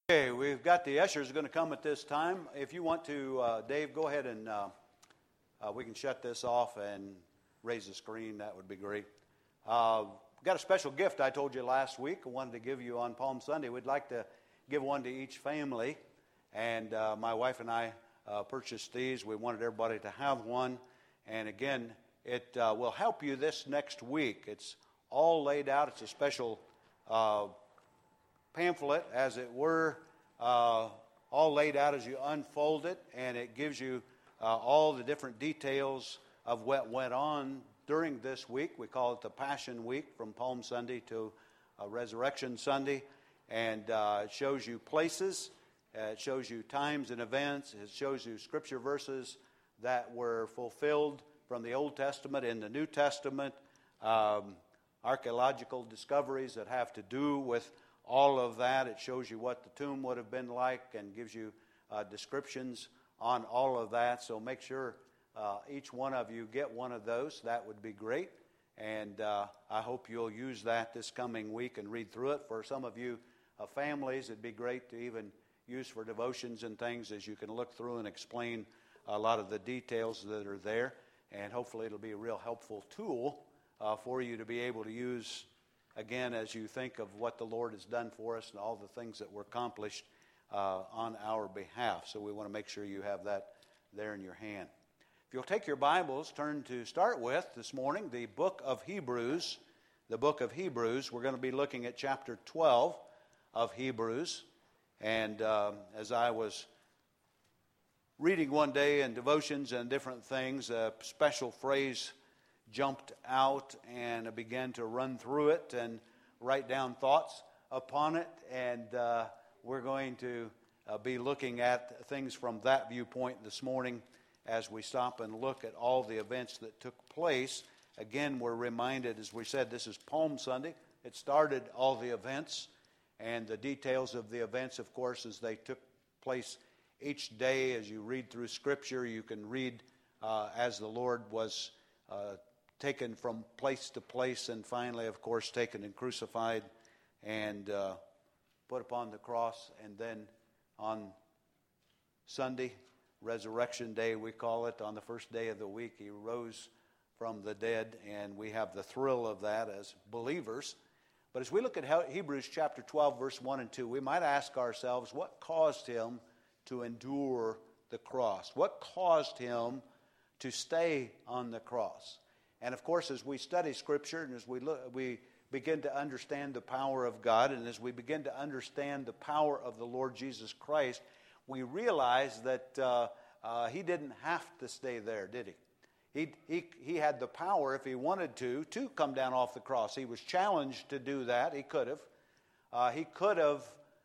Okay, we've got the ushers going to come at this time. If you want to, Dave, go ahead and we can shut this off and raise the screen. That would be great. Got a special gift I told you last week. I wanted to give you on Palm Sunday. We'd like to give one to each family. And my wife and I purchased these. We wanted everybody to have one. And again, it will help you this next week. It's all laid out. It's a special pamphlet, as it were, all laid out as you unfold it, and it gives you all the different details of what went on during this week. We call it the Passion Week, from Palm Sunday to Resurrection Sunday, and it shows you places, it shows you times and events, it shows you scripture verses that were fulfilled from the Old Testament in the New Testament, archaeological discoveries that have to do with all of that. It shows you what the tomb would have been like and gives you descriptions on all of that. So make sure each one of you get one of those. That would be great. And I hope you'll use that this coming week and read through it. For some of you families, it'd be great to even use for devotions and things, as you can look through and explain a lot of the details that are there. And hopefully it'll be a real helpful tool for you to be able to use, again, as you think of what the Lord has done for us and all the things that were accomplished on our behalf. So we want to make sure you have that there in your hand. If you'll take your Bibles, turn to start with this morning the book of Hebrews. The book of Hebrews. We're going to be looking at chapter 12 of Hebrews. And as I was reading one day in devotions and different things, a special phrase jumped out, and I began to run through it and write down thoughts upon it. And we're going to be looking at things from that viewpoint this morning as we stop and look at all the events that took place. Again, we're reminded, as we said, this is Palm Sunday. It started all the events, and the details of the events, of course, as they took place each day. As you read through Scripture, you can read as the Lord was taken from place to place, and finally, of course, taken and crucified and put upon the cross. And then on Sunday, Resurrection Day, we call it, on the first day of the week, he rose from the dead, and we have the thrill of that as believers. But as we look at Hebrews chapter 12, verse 1 and 2, we might ask ourselves, what caused him to endure the cross? What caused him to stay on the cross? And of course, as we study Scripture and as we begin to understand the power of God, and as we begin to understand the power of the Lord Jesus Christ, we realize that he didn't have to stay there, did he? He had the power, if he wanted to come down off the cross. He was challenged to do that. He could have. He could have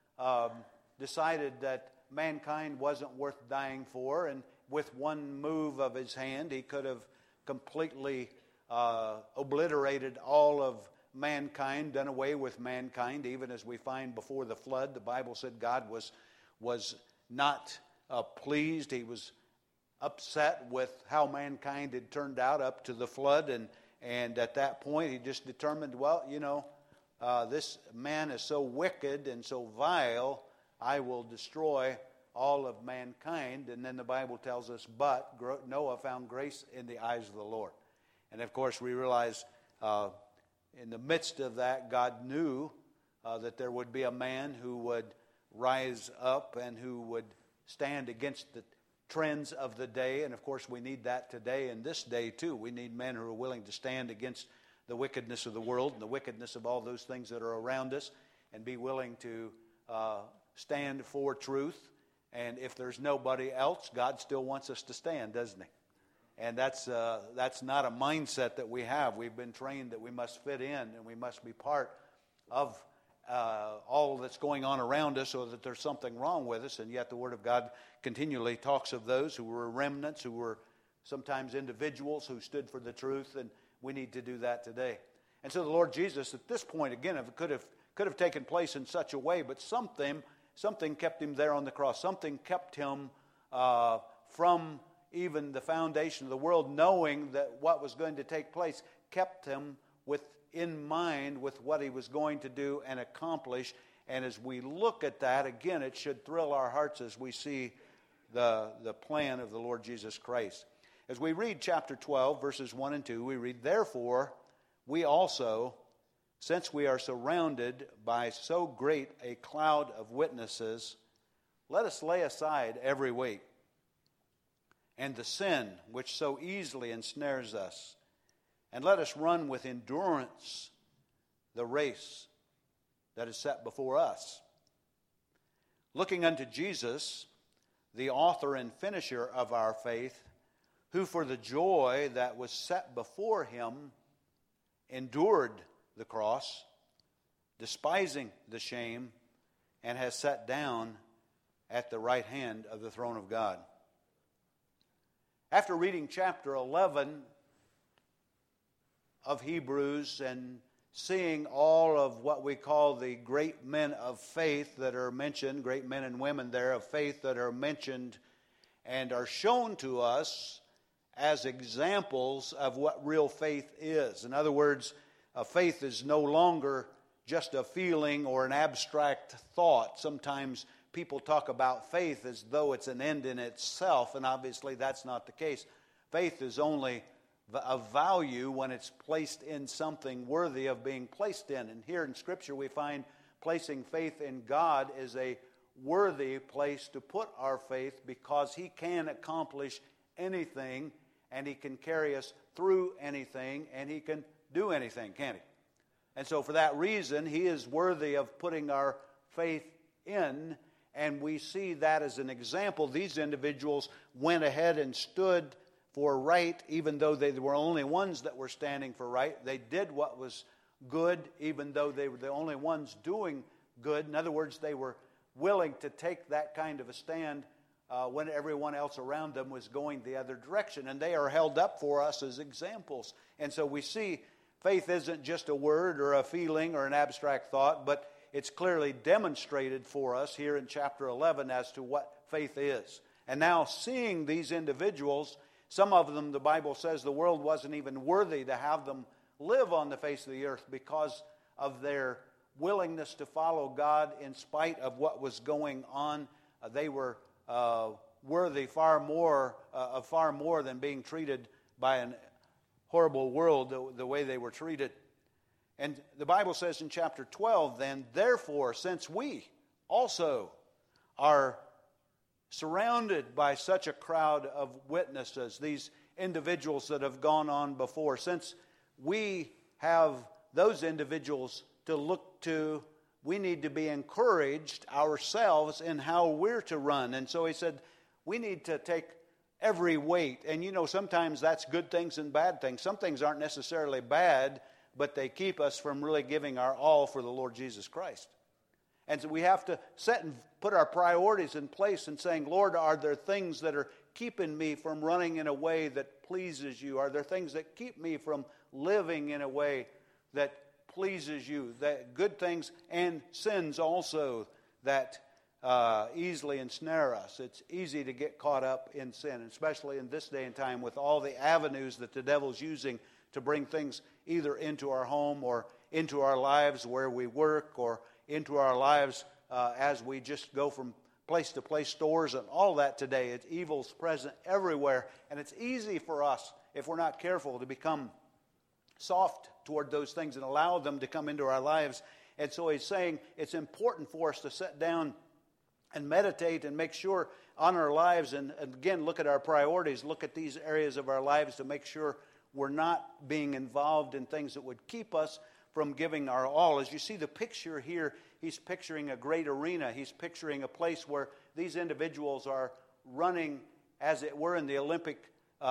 decided that mankind wasn't worth dying for, and with one move of his hand, he could have completely obliterated all of mankind, done away with mankind. Even as we find before the flood, the Bible said God was not pleased. He was upset with how mankind had turned out up to the flood, and at that point he just determined, well, this man is so wicked and so vile, I will destroy all of mankind. And then the Bible tells us, but Noah found grace in the eyes of the Lord. And of course we realize in the midst of that, God knew that there would be a man who would rise up and who would stand against the trends of the day. And of course we need that today and this day too. We need men who are willing to stand against the wickedness of the world and the wickedness of all those things that are around us, and be willing to stand for truth. And if there's nobody else, God still wants us to stand, doesn't he? And that's not a mindset that we have. We've been trained that we must fit in and we must be part of all that's going on around us, or that there's something wrong with us. And yet the Word of God continually talks of those who were remnants, who were sometimes individuals who stood for the truth, and we need to do that today. And so the Lord Jesus, at this point, again, could have taken place in such a way, but something kept him there on the cross. Something kept him from even the foundation of the world, knowing that what was going to take place, kept him in mind with what he was going to do and accomplish. And as we look at that, again, it should thrill our hearts as we see the plan of the Lord Jesus Christ. As we read chapter 12, verses 1 and 2, we read, "Therefore, we also, since we are surrounded by so great a cloud of witnesses, let us lay aside every weight and the sin which so easily ensnares us, and let us run with endurance the race that is set before us, looking unto Jesus, the author and finisher of our faith, who for the joy that was set before him endured the cross, despising the shame, and has sat down at the right hand of the throne of God." After reading chapter 11 of Hebrews and seeing all of what we call the great men of faith that are mentioned, great men and women there of faith that are mentioned and are shown to us as examples of what real faith is. In other words, a faith is no longer just a feeling or an abstract thought. Sometimes people talk about faith as though it's an end in itself, and obviously that's not the case. Faith is only of value when it's placed in something worthy of being placed in. And here in Scripture we find placing faith in God is a worthy place to put our faith, because He can accomplish anything, and He can carry us through anything, and He can do anything, can't He? And so for that reason, He is worthy of putting our faith in, and we see that as an example. These individuals went ahead and stood for right, even though they were only ones that were standing for right. They did what was good, even though they were the only ones doing good. In other words, they were willing to take that kind of a stand when everyone else around them was going the other direction. And they are held up for us as examples. And so we see faith isn't just a word or a feeling or an abstract thought, but it's clearly demonstrated for us here in chapter 11 as to what faith is. And now seeing these individuals, some of them, the Bible says, the world wasn't even worthy to have them live on the face of the earth because of their willingness to follow God in spite of what was going on. They were worthy far more than being treated by an horrible world the way they were treated. And the Bible says in chapter 12, then, "Therefore, since we also are surrounded by such a crowd of witnesses," these individuals that have gone on before, since we have those individuals to look to, we need to be encouraged ourselves in how we're to run. And so he said, we need to take every weight. And you know, sometimes that's good things and bad things. Some things aren't necessarily bad, but they keep us from really giving our all for the Lord Jesus Christ. And so we have to set and put our priorities in place and saying, Lord, are there things that are keeping me from running in a way that pleases you? Are there things that keep me from living in a way that pleases you? That good things and sins also that easily ensnare us. It's easy to get caught up in sin, especially in this day and time with all the avenues that the devil's using to bring things either into our home or into our lives where we work, or into our lives as we just go from place to place, stores and all that today. It's evil's present everywhere, and it's easy for us, if we're not careful, to become soft toward those things and allow them to come into our lives. And so he's saying it's important for us to sit down and meditate and make sure on our lives, and again, look at our priorities, look at these areas of our lives to make sure we're not being involved in things that would keep us from giving our all. As you see the picture here, he's picturing a great arena. He's picturing a place where these individuals are running, as it were, in the Olympic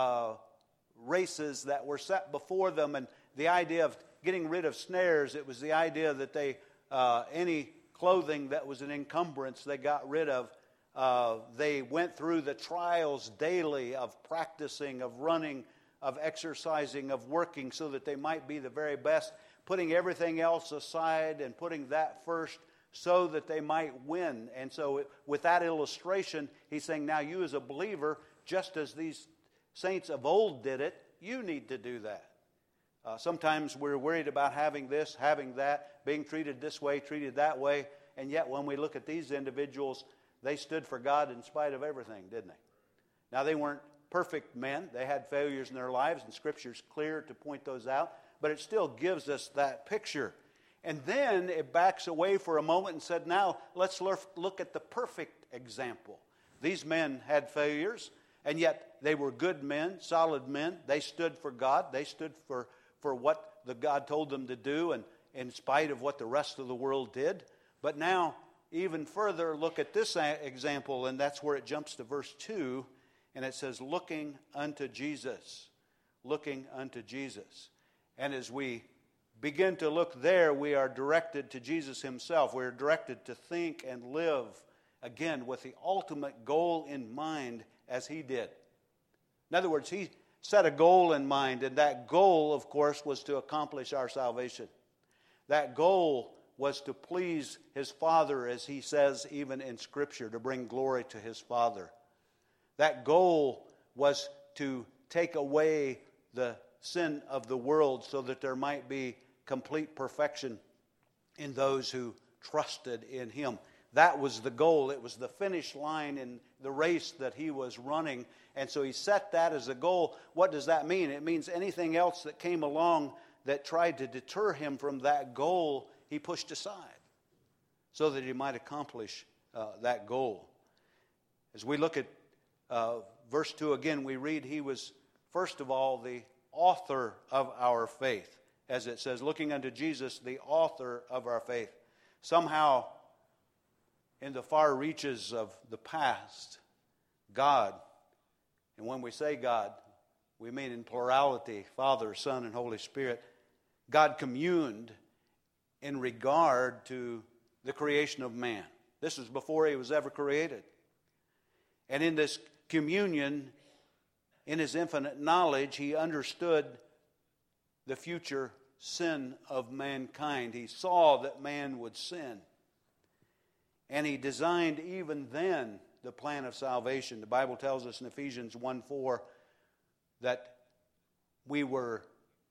races that were set before them. And the idea of getting rid of snares, it was the idea that they, any clothing that was an encumbrance, they got rid of. They went through the trials daily of practicing, of running, of exercising, of working so that they might be the very best, putting everything else aside and putting that first so that they might win. And so with that illustration, he's saying, now you as a believer, just as these saints of old did it, you need to do that. Sometimes we're worried about having this, having that, being treated this way, treated that way, And yet when we look at these individuals, they stood for God in spite of everything, didn't they? Now, they weren't perfect men. They had failures in their lives, and Scripture's clear to point those out. But it still gives us that picture. And then it backs away for a moment and said, now let's look at the perfect example. These men had failures, and yet they were good men, solid men. They stood for God. They stood for what the God told them to do, and in spite of what the rest of the world did. But now, even further, look at this example, and that's where it jumps to verse 2, and it says, looking unto Jesus. Looking unto Jesus. And as we begin to look there, we are directed to Jesus himself. We're directed to think and live, again, with the ultimate goal in mind as he did. In other words, he set a goal in mind, and that goal, of course, was to accomplish our salvation. That goal was to please his Father, as he says even in Scripture, to bring glory to his Father. That goal was to take away the sin of the world so that there might be complete perfection in those who trusted in him. That was the goal. It was the finish line in the race that he was running. And so he set that as a goal. What does that mean? It means anything else that came along that tried to deter him from that goal, he pushed aside so that he might accomplish that goal. As we look at verse 2 again, we read he was, first of all, the author of our faith. As it says, looking unto Jesus, the author of our faith. Somehow, in the far reaches of the past, God, and when we say God, we mean in plurality, Father, Son, and Holy Spirit, God communed in regard to the creation of man. This was before he was ever created. And in this communion, in his infinite knowledge, he understood the future sin of mankind. He saw that man would sin. And he designed even then the plan of salvation. The Bible tells us in Ephesians 1:4 that we were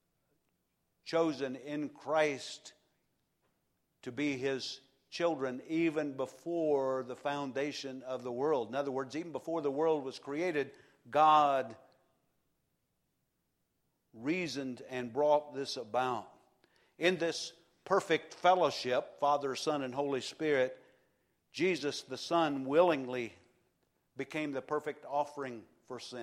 chosen in Christ to be his children even before the foundation of the world. In other words, even before the world was created, God reasoned and brought this about. In this perfect fellowship, Father, Son, and Holy Spirit, Jesus the Son willingly became the perfect offering for sin.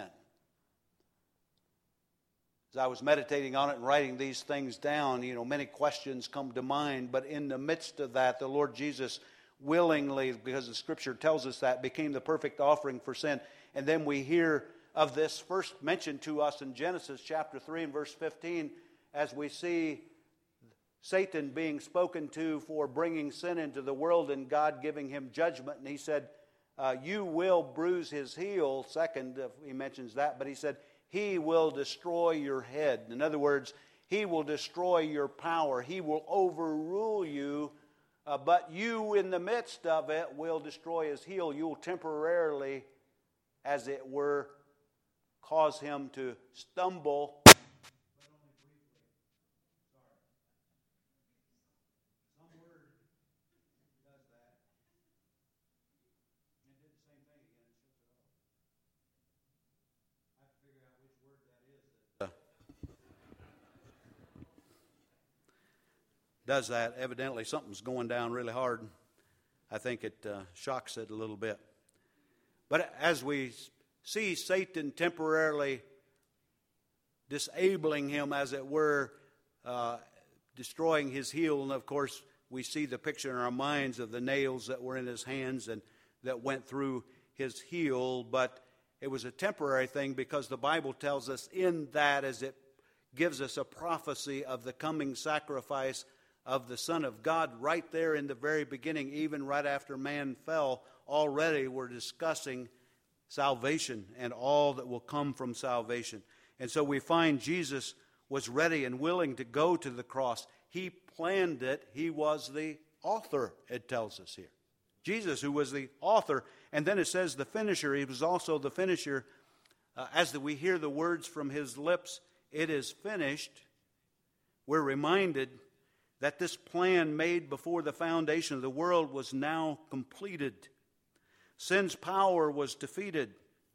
As I was meditating on it and writing these things down, many questions come to mind, but in the midst of that, the Lord Jesus willingly, because the Scripture tells us that, became the perfect offering for sin. And then we hear of this first mentioned to us in Genesis chapter 3 and verse 15, as we see Satan being spoken to for bringing sin into the world and God giving him judgment. And he said, you will bruise his heel. Second, he mentions that, but he said, he will destroy your head. In other words, he will destroy your power. He will overrule you, but you in the midst of it will destroy his heel. You will temporarily, as it were, cause him to stumble. Does that. Evidently something's going down really hard. I think it shocks it a little bit. But as we see Satan temporarily disabling him, as it were, destroying his heel, and of course we see the picture in our minds of the nails that were in his hands and that went through his heel, but it was a temporary thing because the Bible tells us in that, as it gives us a prophecy of the coming sacrifice of the Son of God right there in the very beginning, even right after man fell, already we're discussing salvation and all that will come from salvation. And so we find Jesus was ready and willing to go to the cross. He planned it. He was the author, it tells us here. Jesus, who was the author, and then it says the finisher. He was also the finisher. As we hear the words from his lips, it is finished, we're reminded that this plan made before the foundation of the world was now completed. Sin's power was defeated.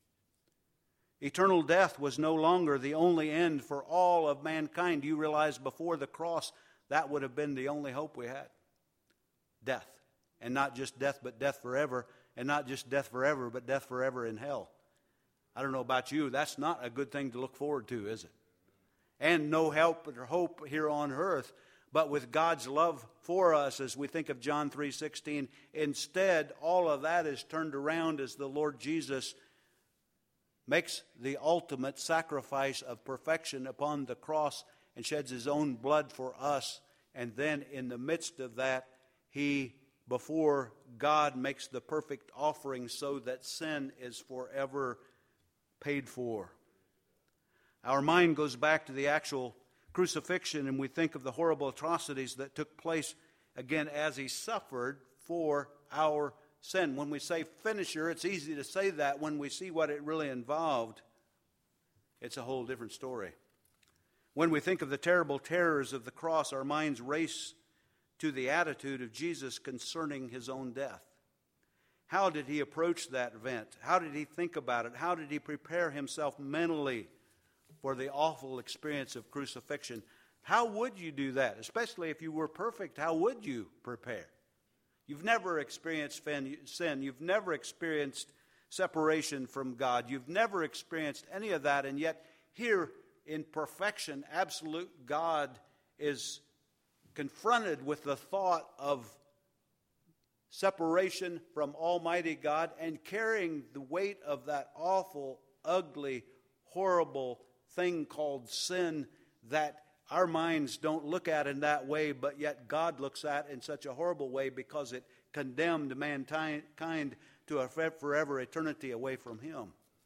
Eternal death was no longer the only end for all of mankind. You realize before the cross, that would have been the only hope we had. Death. And not just death, but death forever. And not just death forever, but death forever in hell. I don't know about you, that's not a good thing to look forward to, is it? And no help or hope here on earth. But with God's love for us, as we think of John 3:16, instead, all of that is turned around as the Lord Jesus makes the ultimate sacrifice of perfection upon the cross and sheds his own blood for us. And then in the midst of that, he, before God, makes the perfect offering so that sin is forever paid for. Our mind goes back to the actual crucifixion, and we think of the horrible atrocities that took place again as he suffered for our sin. When we say finisher, it's easy to say that. When we see what it really involved, it's a whole different story. When we think of the terrible terrors of the cross, our minds race to the attitude of Jesus concerning his own death. How did he approach that event? How did he think about it? How did he prepare himself mentally for the awful experience of crucifixion? How would you do that? Especially if you were perfect, how would you prepare? You've never experienced sin. You've never experienced separation from God. You've never experienced any of that. And yet here in perfection, absolute God is confronted with the thought of separation from Almighty God and carrying the weight of that awful, ugly, horrible thing called sin that our minds don't look at in that way, but yet God looks at in such a horrible way because it condemned mankind to a forever eternity away from him.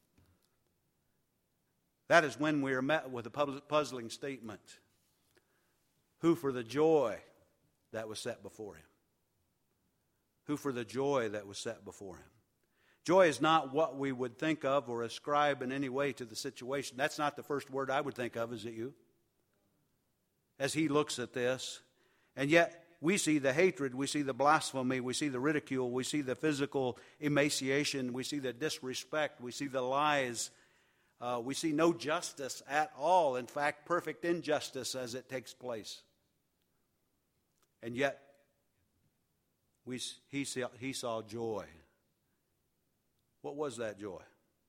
That is when we are met with a puzzling statement. Who for the joy that was set before him? Who for the joy that was set before him? Joy is not what we would think of or ascribe in any way to the situation. That's not the first word I would think of, is it you? As he looks at this. And yet we see the hatred, we see the blasphemy, we see the ridicule, we see the physical emaciation, we see the disrespect, we see the lies. We see no justice at all. In fact, perfect injustice as it takes place. And yet he saw joy. What was that joy?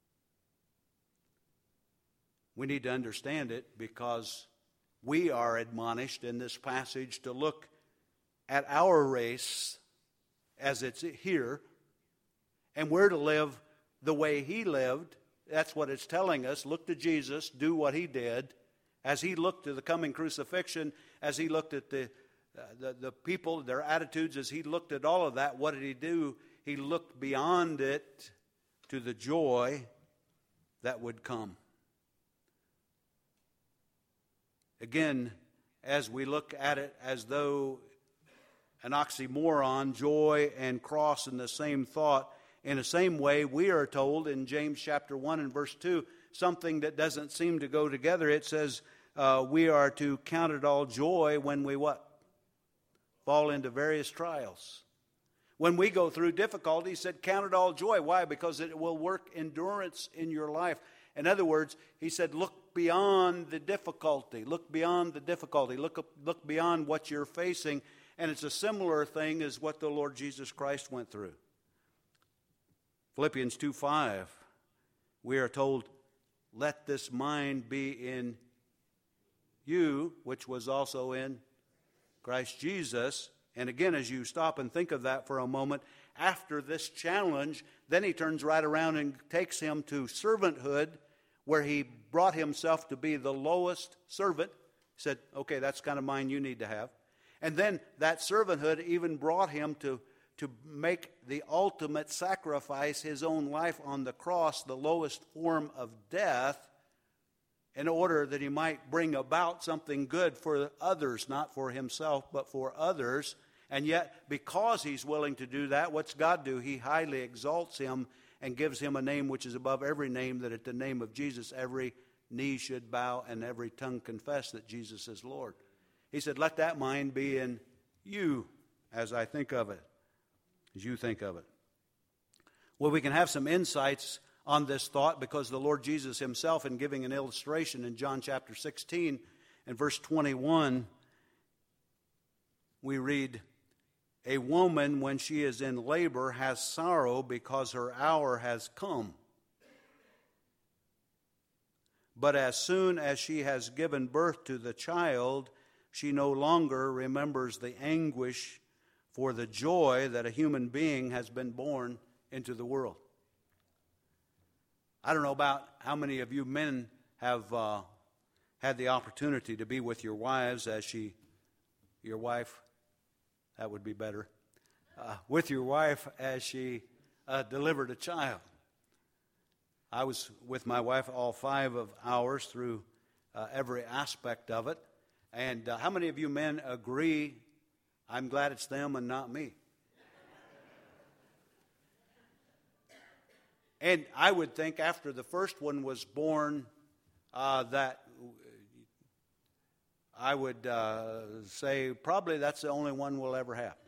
We need to understand it because we are admonished in this passage to look at our race as it's here, and we're to live the way he lived. That's what it's telling us. Look to Jesus, do what he did. As he looked to the coming crucifixion, as he looked at the people, their attitudes, as he looked at all of that, what did he do? He looked beyond it to the joy that would come. Again, as we look at it as though an oxymoron, joy and cross in the same thought, in the same way, we are told in James chapter 1 and verse 2, something that doesn't seem to go together. It says we are to count it all joy when we what? Fall into various trials. When we go through difficulty, he said, count it all joy. Why? Because it will work endurance in your life. In other words, he said, look beyond the difficulty. Look beyond the difficulty. Look beyond what you're facing. And it's a similar thing as what the Lord Jesus Christ went through. Philippians 2:5, we are told, let this mind be in you, which was also in Christ Jesus. And again, as you stop and think of that for a moment, after this challenge, then he turns right around and takes him to servanthood, where he brought himself to be the lowest servant. He said, okay, that's the kind of mind you need to have. And then that servanthood even brought him to make the ultimate sacrifice, his own life on the cross, the lowest form of death, in order that he might bring about something good for others, not for himself, but for others. And yet, because he's willing to do that, what's God do? He highly exalts him and gives him a name which is above every name, that at the name of Jesus every knee should bow and every tongue confess that Jesus is Lord. He said, let that mind be in you as I think of it, as you think of it. Well, we can have some insights on this thought because the Lord Jesus himself, in giving an illustration in John chapter 16 and verse 21, we read, a woman, when she is in labor, has sorrow because her hour has come. But as soon as she has given birth to the child, she no longer remembers the anguish for the joy that a human being has been born into the world. I don't know about how many of you men have had the opportunity to be with your wives your wife, that would be better, with your wife as she delivered a child. I was with my wife all 5 of ours through every aspect of it. And how many of you men agree, I'm glad it's them and not me? And I would think after the first one was born that I would say probably that's the only one we'll ever have.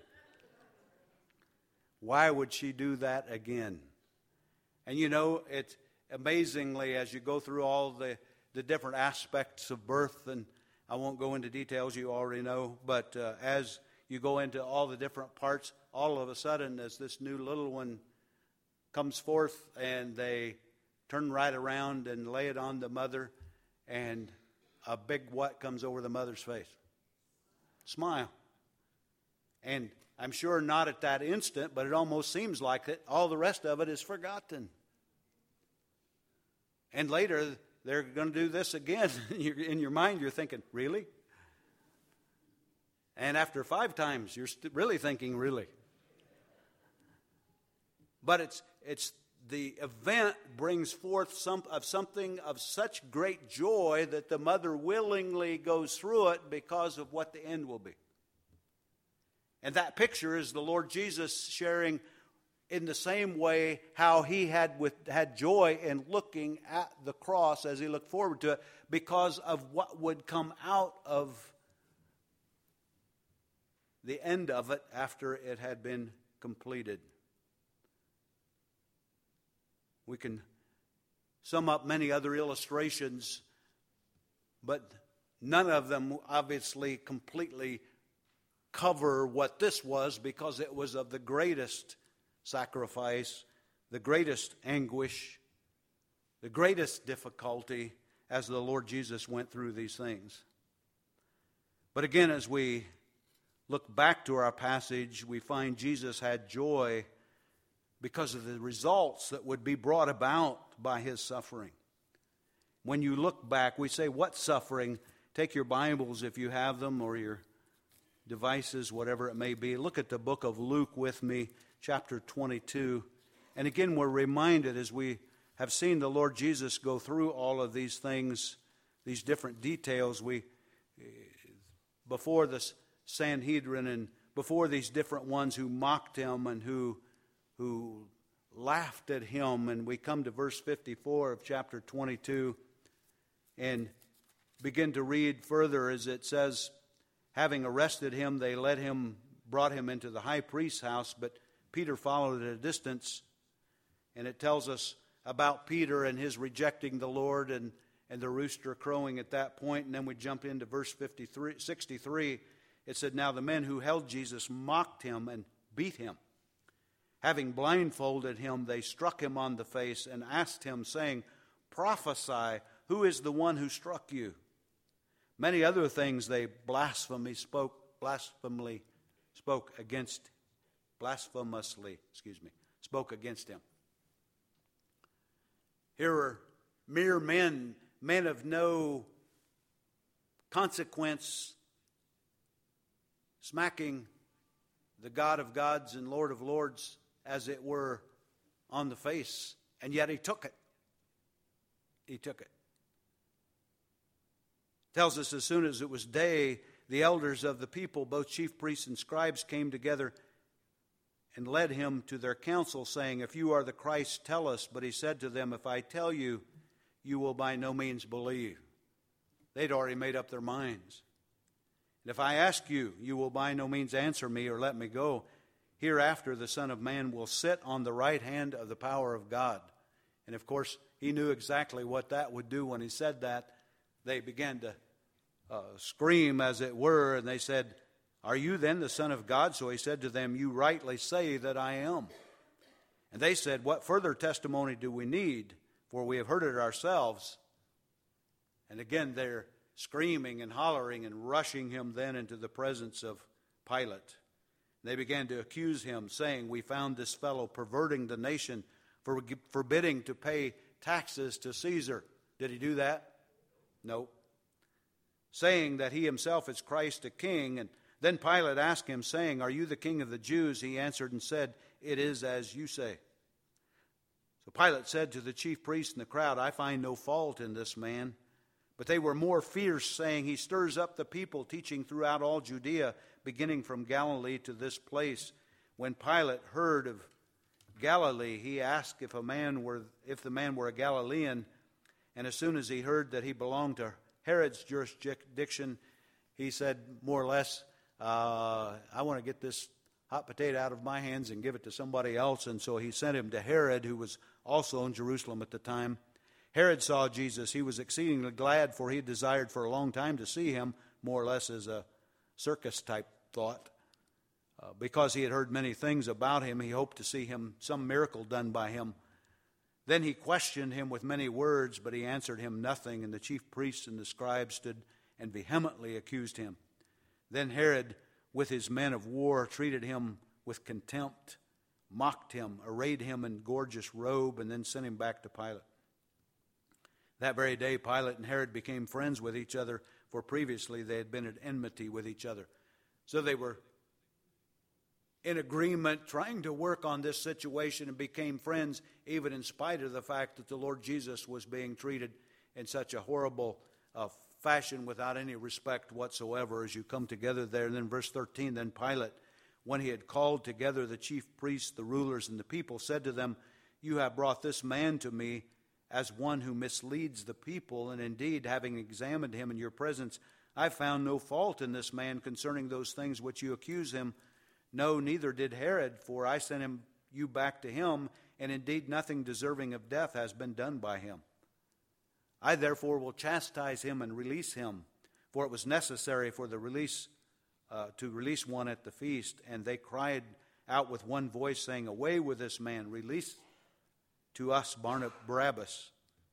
Why would she do that again? And you know, it's amazingly, as you go through all the different aspects of birth, and I won't go into details, you already know, but as you go into all the different parts, all of a sudden as this new little one comes forth and they turn right around and lay it on the mother, and a big what comes over the mother's face? Smile. And I'm sure not at that instant, but it almost seems like it. All the rest of it is forgotten. And later, they're going to do this again. In your mind, you're thinking, really? And after 5 times, you're really thinking, really? But it's the event brings forth something of such great joy that the mother willingly goes through it because of what the end will be. And that picture is the Lord Jesus sharing in the same way how he had joy in looking at the cross as he looked forward to it because of what would come out of the end of it after it had been completed. We can sum up many other illustrations, but none of them obviously completely cover what this was because it was of the greatest sacrifice, the greatest anguish, the greatest difficulty as the Lord Jesus went through these things. But again, as we look back to our passage, we find Jesus had joy because of the results that would be brought about by his suffering. When you look back, we say, what suffering? Take your Bibles if you have them, or your devices, whatever it may be. Look at the book of Luke with me, chapter 22. And again, we're reminded as we have seen the Lord Jesus go through all of these things, these different details. Before the Sanhedrin and before these different ones who mocked him and who laughed at him. And we come to verse 54 of chapter 22 and begin to read further as it says, having arrested him, they brought him into the high priest's house, but Peter followed at a distance. And it tells us about Peter and his rejecting the Lord and the rooster crowing at that point. And then we jump into verse 63. It said, now the men who held Jesus mocked him and beat him. Having blindfolded him, they struck him on the face and asked him, saying, prophesy, who is the one who struck you? Many other things they blasphemously spoke against him. Here are mere men of no consequence, smacking the God of gods and Lord of lords, as it were, on the face. And yet he took it. He took it. Tells us as soon as it was day, the elders of the people, both chief priests and scribes, came together and led him to their council, saying, if you are the Christ, tell us. But he said to them, if I tell you, you will by no means believe. They'd already made up their minds. And if I ask you, you will by no means answer me or let me go. Hereafter the Son of Man will sit on the right hand of the power of God. And of course, he knew exactly what that would do when he said that. They began to scream, as it were, and they said, "Are you then the Son of God?" So he said to them, "You rightly say that I am." And they said, "What further testimony do we need? For we have heard it ourselves." And again they're screaming and hollering and rushing him then into the presence of Pilate. They began to accuse him, saying, "We found this fellow perverting the nation, forbidding to pay taxes to Caesar." Did he do that? No. Saying that he himself is Christ, a king. And then Pilate asked him, saying, "Are you the king of the Jews?" He answered and said, "It is as you say." So Pilate said to the chief priests and the crowd, "I find no fault in this man." But they were more fierce, saying, "He stirs up the people, teaching throughout all Judea, beginning from Galilee to this place." When Pilate heard of Galilee, he asked if the man were a Galilean. And as soon as he heard that he belonged to Herod's jurisdiction, he said more or less, "I want to get this hot potato out of my hands and give it to somebody else." And so he sent him to Herod, who was also in Jerusalem at the time. Herod saw Jesus. He was exceedingly glad, for he had desired for a long time to see him, more or less as a circus-type thought. Because he had heard many things about him, he hoped to see him, some miracle done by him. Then he questioned him with many words, but he answered him nothing, and the chief priests and the scribes stood and vehemently accused him. Then Herod, with his men of war, treated him with contempt, mocked him, arrayed him in gorgeous robe, and then sent him back to Pilate. That very day, Pilate and Herod became friends with each other, for previously they had been at enmity with each other. So they were in agreement, trying to work on this situation, and became friends, even in spite of the fact that the Lord Jesus was being treated in such a horrible fashion without any respect whatsoever as you come together there. And then verse 13, then Pilate, when he had called together the chief priests, the rulers, and the people, said to them, "You have brought this man to me as one who misleads the people, and indeed, having examined him in your presence, I found no fault in this man concerning those things which you accuse him. No, neither did Herod, for I sent you back to him, and indeed nothing deserving of death has been done by him. I therefore will chastise him and release him, for it was necessary for the to release one at the feast." And they cried out with one voice, saying, "Away with this man, release to us Barabbas,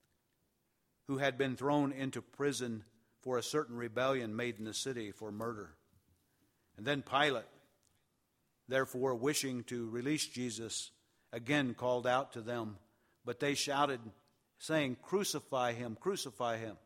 who had been thrown into prison for a certain rebellion made in the city for murder." And then Pilate, therefore, wishing to release Jesus, again called out to them, but they shouted, saying, "Crucify him, crucify him."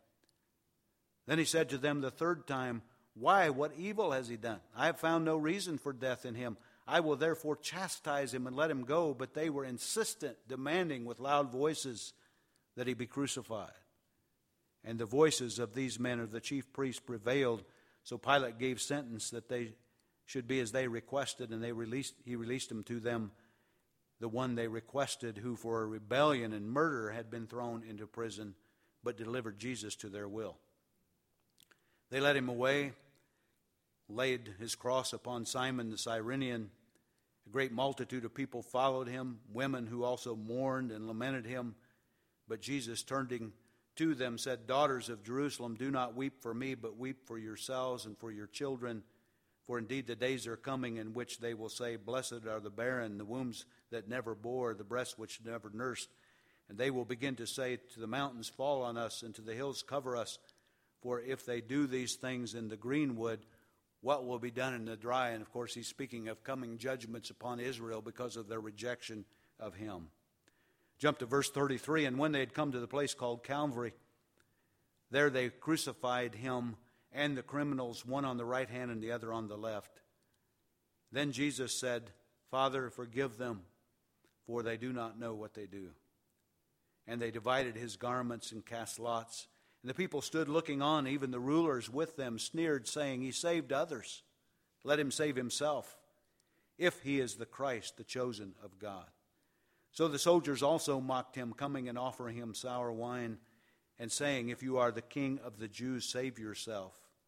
Then he said to them the third time, "Why, what evil has he done? I have found no reason for death in him. I will therefore chastise him and let him go." But they were insistent, demanding with loud voices that he be crucified. And the voices of these men of the chief priests prevailed. So Pilate gave sentence that they should be as they requested, and he released him to them, the one they requested, who for a rebellion and murder had been thrown into prison, but delivered Jesus to their will. They led him away, laid his cross upon Simon the Cyrenian. A great multitude of people followed him, women who also mourned and lamented him. But Jesus, turning to them, said, "Daughters of Jerusalem, do not weep for me, but weep for yourselves and for your children. For indeed the days are coming in which they will say, 'Blessed are the barren, the wombs that never bore, the breasts which never nursed.' And they will begin to say to the mountains, 'Fall on us,' and to the hills, 'Cover us.' For if they do these things in the green wood, what will be done in the dry?" And of course, he's speaking of coming judgments upon Israel because of their rejection of him. Jump to verse 33. And when they had come to the place called Calvary, there they crucified him and the criminals, one on the right hand and the other on the left. Then Jesus said, "Father, forgive them, for they do not know what they do." And they divided his garments and cast lots. And the people stood looking on, even the rulers with them sneered, saying, "He saved others. Let him save himself, if he is the Christ, the chosen of God." So the soldiers also mocked him, coming and offering him sour wine, and saying, "If you are the king of the Jews, save yourself."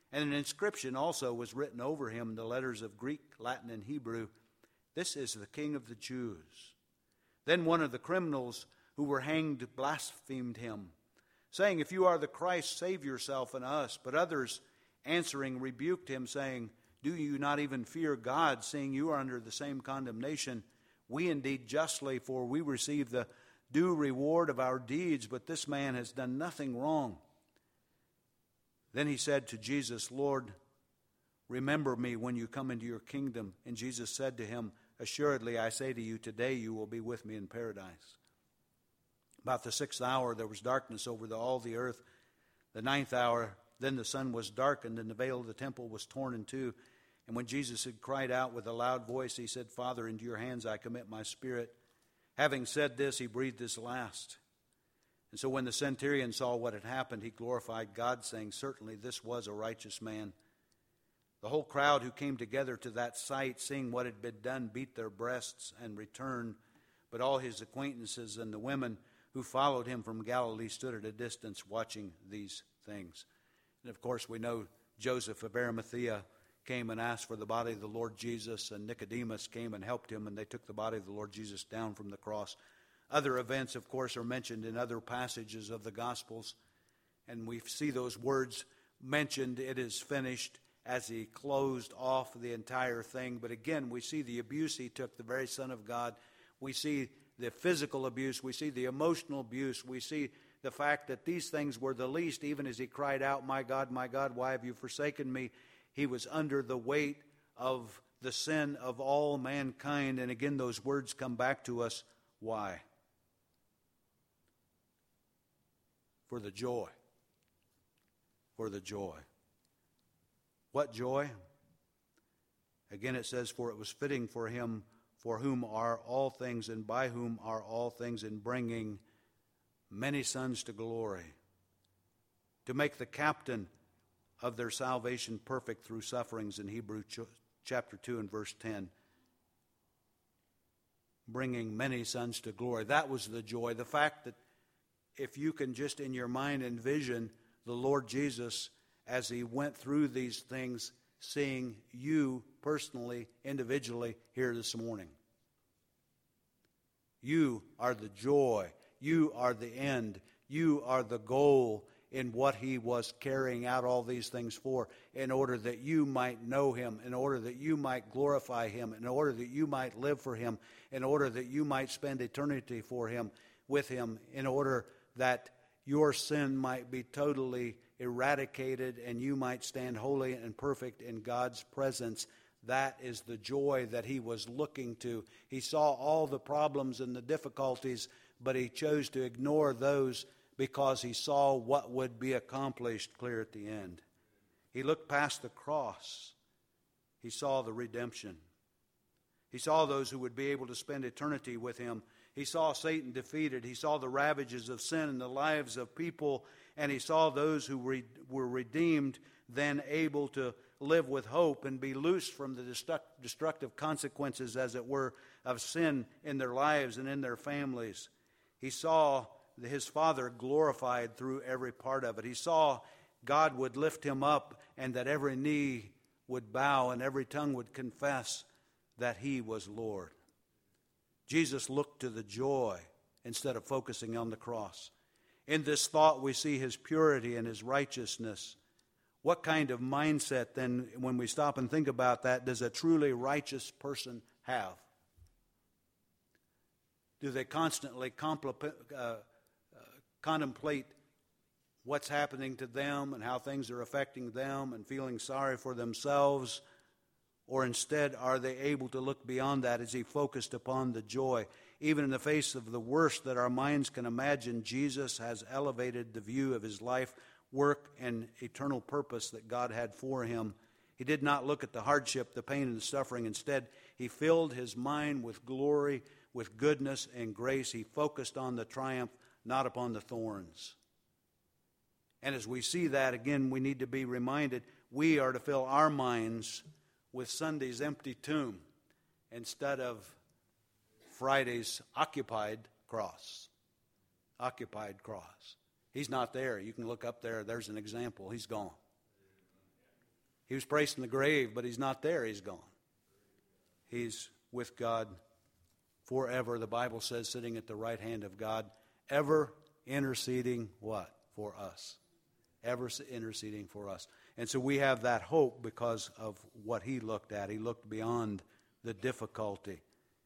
And an inscription also was written over him in the letters of Greek, Latin, and Hebrew, "This is the King of the Jews." Then one of the criminals who were hanged blasphemed him, saying, "If you are the Christ, save yourself and us." But others answering rebuked him, saying, "Do you not even fear God, seeing you are under the same condemnation? We indeed justly, for we receive the due reward of our deeds, but this man has done nothing wrong." Then he said to Jesus, "Lord, remember me when you come into your kingdom." And Jesus said to him, "Assuredly, I say to you, today you will be with me in paradise." About the 6th hour there was darkness over all the earth. The 9th hour, then the sun was darkened, and the veil of the temple was torn in two. And when Jesus had cried out with a loud voice, he said, "Father, into your hands I commit my spirit." Having said this, he breathed his last. And so when the centurion saw what had happened, he glorified God, saying, "Certainly this was a righteous man." The whole crowd who came together to that sight, seeing what had been done, beat their breasts and returned. But all his acquaintances and the women who followed him from Galilee stood at a distance watching these things. And of course we know Joseph of Arimathea came and asked for the body of the Lord Jesus, and Nicodemus came and helped him, and they took the body of the Lord Jesus down from the cross. Other events, of course, are mentioned in other passages of the Gospels, and we see those words mentioned, "It is finished," as he closed off the entire thing. But again, we see the abuse he took, the very Son of God. We see the physical abuse. We see the emotional abuse. We see the fact that these things were the least, even as he cried out, my God, why have you forsaken me?" He was under the weight of the sin of all mankind. And again, those words come back to us. Why? For the joy. For the joy. What joy? Again, it says, "For it was fitting for him, for whom are all things, and by whom are all things, in bringing many sons to glory, to make the captain of their salvation perfect through sufferings," in Hebrews chapter 2 and verse 10. Bringing many sons to glory. That was the joy. The fact that if you can just in your mind envision the Lord Jesus as he went through these things, seeing you personally, individually here this morning. You are the joy. You are the end. You are the goal in what he was carrying out all these things for, in order that you might know him, in order that you might glorify him, in order that you might live for him, in order that you might spend eternity for him, with him, in order that your sin might be totally eradicated and you might stand holy and perfect in God's presence. That is the joy that he was looking to. He saw all the problems and the difficulties, but he chose to ignore those because he saw what would be accomplished clear at the end. He looked past the cross. He saw the redemption. He saw those who would be able to spend eternity with him. He saw Satan defeated. He saw the ravages of sin in the lives of people, and he saw those who were redeemed, then able to live with hope and be loosed from the destructive consequences, as it were, of sin in their lives and in their families. He saw his Father glorified through every part of it. He saw God would lift him up, and that every knee would bow and every tongue would confess that he was Lord. Jesus looked to the joy instead of focusing on the cross. In this thought we see his purity and his righteousness. What kind of mindset then, when we stop and think about that, does a truly righteous person have? Do they constantly contemplate what's happening to them and how things are affecting them and feeling sorry for themselves? Or instead, are they able to look beyond that as he focused upon the joy? Even in the face of the worst that our minds can imagine, Jesus has elevated the view of his life, work, and eternal purpose that God had for him. He did not look at the hardship, the pain, and the suffering. Instead, he filled his mind with glory, with goodness and grace. He focused on the triumph, not upon the thorns. And as we see that, again, we need to be reminded we are to fill our minds with Sunday's empty tomb instead of Friday's occupied cross. Occupied cross. He's not there. You can look up there. There's an example. He's gone. He was placed in the grave, but he's not there. He's gone. He's with God forever. The Bible says, sitting at the right hand of God, ever interceding what? For us. Ever interceding for us. And so we have that hope because of what he looked at. He looked beyond the difficulty.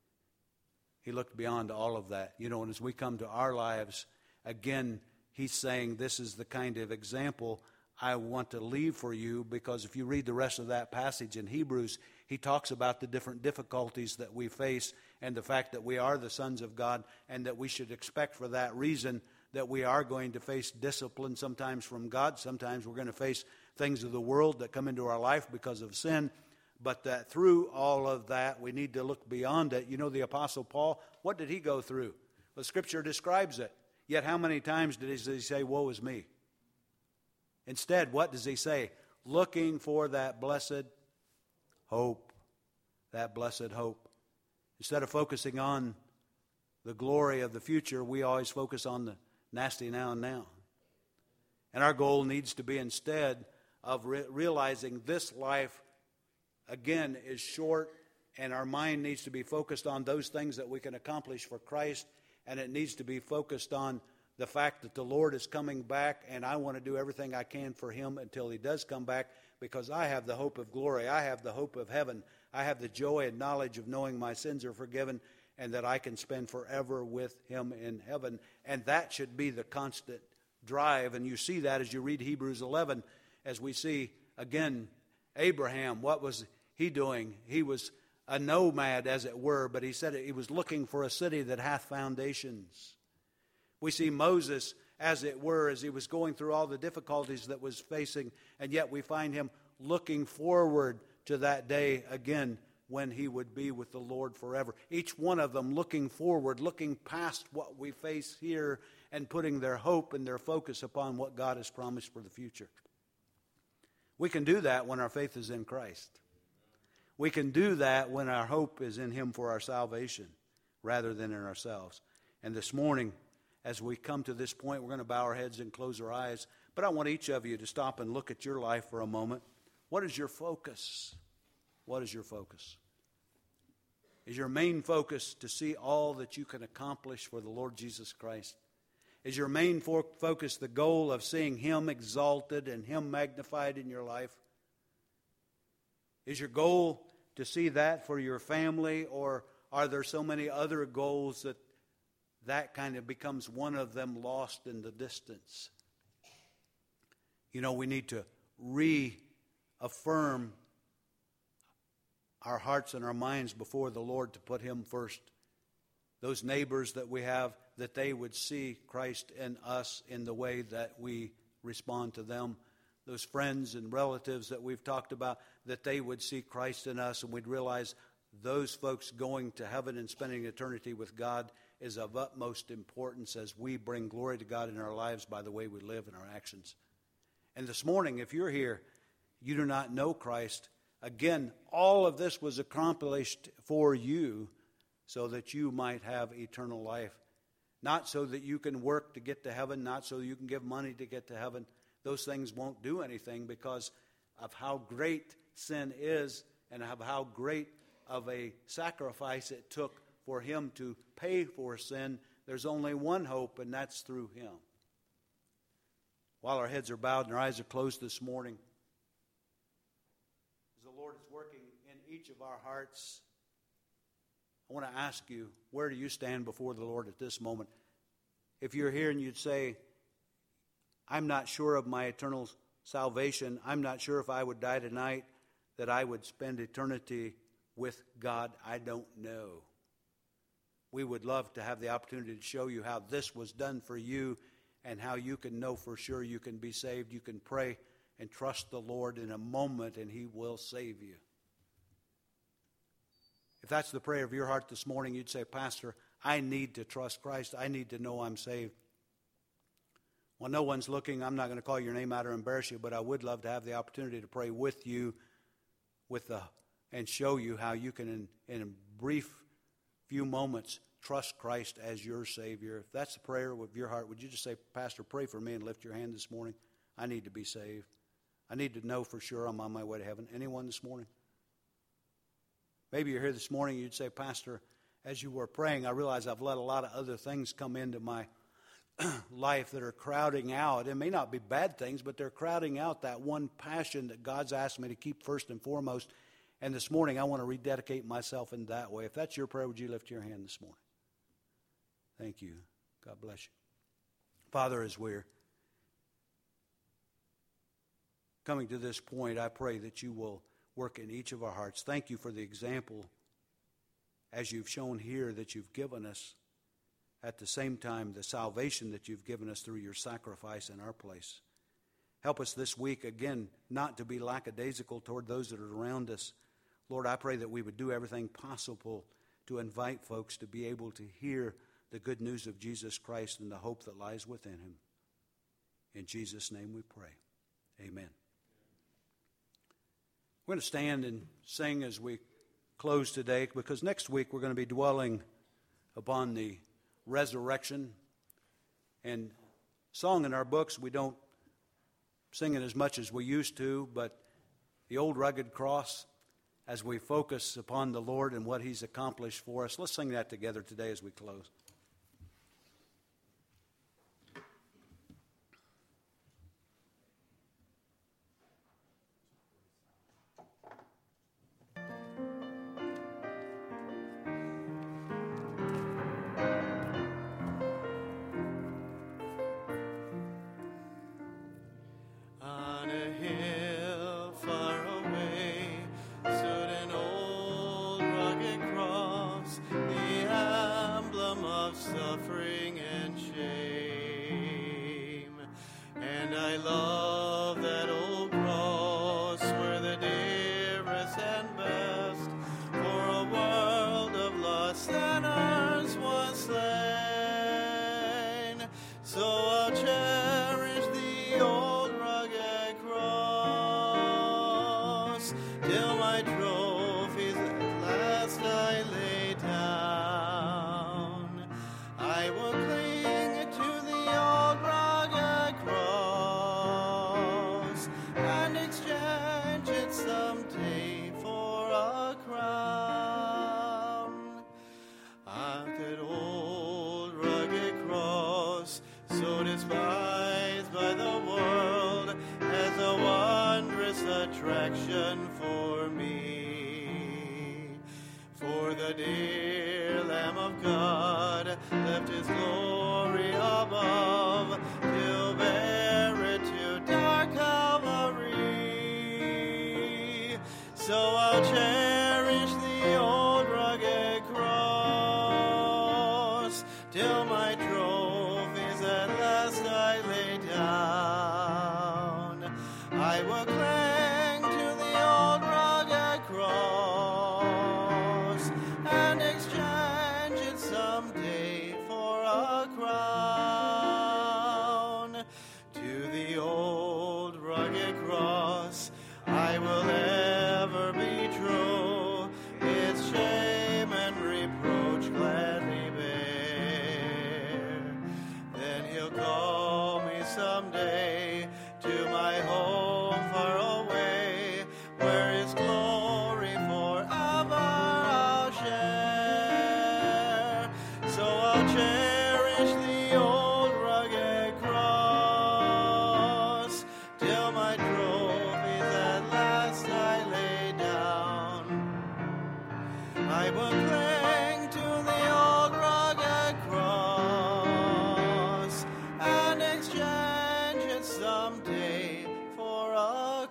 He looked beyond all of that. You know, and as we come to our lives, again, he's saying this is the kind of example I want to leave for you, because if you read the rest of that passage in Hebrews, he talks about the different difficulties that we face and the fact that we are the sons of God and that we should expect for that reason that we are going to face discipline sometimes from God. Sometimes we're going to face things of the world that come into our life because of sin. But that through all of that, we need to look beyond it. You know, the Apostle Paul, what did he go through? Well, Scripture describes it. Yet how many times did he say, woe is me? Instead, what does he say? Looking for that blessed hope. That blessed hope. Instead of focusing on the glory of the future, we always focus on the nasty now and now. And our goal needs to be, instead of realizing this life, again, is short, and our mind needs to be focused on those things that we can accomplish for Christ, and it needs to be focused on the fact that the Lord is coming back, and I want to do everything I can for him until he does come back, because I have the hope of glory. I have the hope of heaven. I have the joy and knowledge of knowing my sins are forgiven and that I can spend forever with him in heaven. And that should be the constant drive. And you see that as you read Hebrews 11, as we see, again, Abraham, what was he doing? He was a nomad, as it were, but he said he was looking for a city that hath foundations. We see Moses, as it were, as he was going through all the difficulties that was facing, and yet we find him looking forward to that day again when he would be with the Lord forever. Each one of them looking forward, looking past what we face here, and putting their hope and their focus upon what God has promised for the future. We can do that when our faith is in Christ. We can do that when our hope is in him for our salvation rather than in ourselves. And this morning, as we come to this point, we're going to bow our heads and close our eyes. But I want each of you to stop and look at your life for a moment. What is your focus? What is your focus? Is your main focus to see all that you can accomplish for the Lord Jesus Christ? Is your main focus the goal of seeing him exalted and him magnified in your life? Is your goal to see that for your family, or are there so many other goals that kind of becomes one of them lost in the distance? You know, we need to reaffirm our hearts and our minds before the Lord to put him first. Those neighbors that we have, that they would see Christ in us in the way that we respond to them. Those friends and relatives that we've talked about, that they would see Christ in us, and we'd realize those folks going to heaven and spending eternity with God is of utmost importance as we bring glory to God in our lives by the way we live and our actions. And this morning, if you're here, you do not know Christ, again, all of this was accomplished for you so that you might have eternal life. Not so that you can work to get to heaven, not so you can give money to get to heaven. Those things won't do anything because of how great sin is and of how great of a sacrifice it took for him to pay for sin. There's only one hope, and that's through him. While our heads are bowed and our eyes are closed this morning, as the Lord is working in each of our hearts, I want to ask you, where do you stand before the Lord at this moment? If you're here and you'd say, I'm not sure of my eternal salvation, I'm not sure if I would die tonight, that I would spend eternity with God, I don't know. We would love to have the opportunity to show you how this was done for you and how you can know for sure you can be saved. You can pray and trust the Lord in a moment and he will save you. If that's the prayer of your heart this morning, you'd say, Pastor, I need to trust Christ. I need to know I'm saved. Well, no one's looking. I'm not going to call your name out or embarrass you, but I would love to have the opportunity to pray with you and show you how you can, in a brief few moments, trust Christ as your Savior. If that's the prayer of your heart, would you just say, Pastor, pray for me and lift your hand this morning? I need to be saved. I need to know for sure I'm on my way to heaven. Anyone this morning? Maybe you're here this morning, you'd say, Pastor, as you were praying, I realize I've let a lot of other things come into my life that are crowding out. It may not be bad things, but they're crowding out that one passion that God's asked me to keep first and foremost. And this morning, I want to rededicate myself in that way. If that's your prayer, would you lift your hand this morning? Thank you. God bless you. Father, as we're coming to this point, I pray that you will work in each of our hearts. Thank you for the example, as you've shown here, that you've given us. At the same time, the salvation that you've given us through your sacrifice in our place. Help us this week, again, not to be lackadaisical toward those that are around us. Lord, I pray that we would do everything possible to invite folks to be able to hear the good news of Jesus Christ and the hope that lies within him. In Jesus' name we pray. Amen. We're going to stand and sing as we close today, because next week we're going to be dwelling upon the resurrection. And song in our books, we don't sing it as much as we used to, but the old rugged cross, as we focus upon the Lord and what he's accomplished for us. Let's sing that together today as we close. attraction for me. For the dear Lamb of God left his glory above to bear it to dark Calvary. So I'll cherish the old rugged cross till my trophies at last I lay down. I will cling to the old rugged cross and exchange it someday for a crown. To the old rugged cross I will ever be true, its shame and reproach gladly bear. Then he'll call me someday to my home far away, where his glory forever I'll share. So I'll cherish the old rugged cross till my trophies at last I lay down. I will cling to the old rugged cross and exchange it someday for a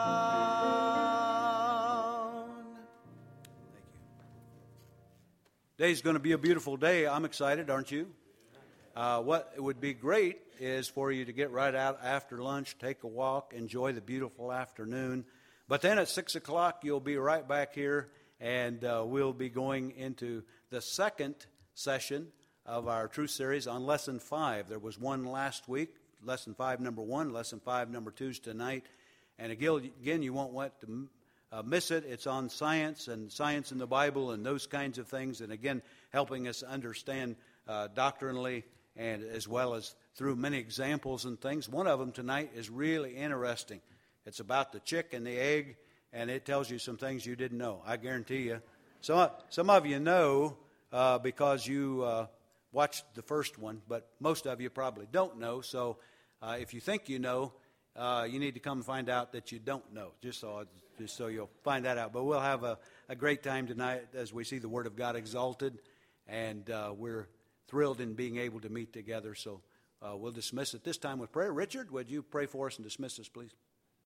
crown. Thank you. Today's going to be a beautiful day. I'm excited, aren't you? What would be great is for you to get right out after lunch, take a walk, enjoy the beautiful afternoon. But then at 6 o'clock, you'll be right back here, and we'll be going into the second session of our Truth Series on Lesson 5. There was one last week, Lesson 5, number 1. Lesson 5, number 2 is tonight. And again, you won't want to miss it. It's on science and science in the Bible and those kinds of things. And again, helping us understand doctrinally and as well as through many examples and things. One of them tonight is really interesting. It's about the chick and the egg, and it tells you some things you didn't know. I guarantee you. Some of you know because you watched the first one, but most of you probably don't know. So if you think you know, you need to come find out that you don't know, just so you'll find that out. But we'll have a great time tonight as we see the Word of God exalted, and we're thrilled in being able to meet together. So we'll dismiss at this time with prayer. Richard, would you pray for us and dismiss us, please?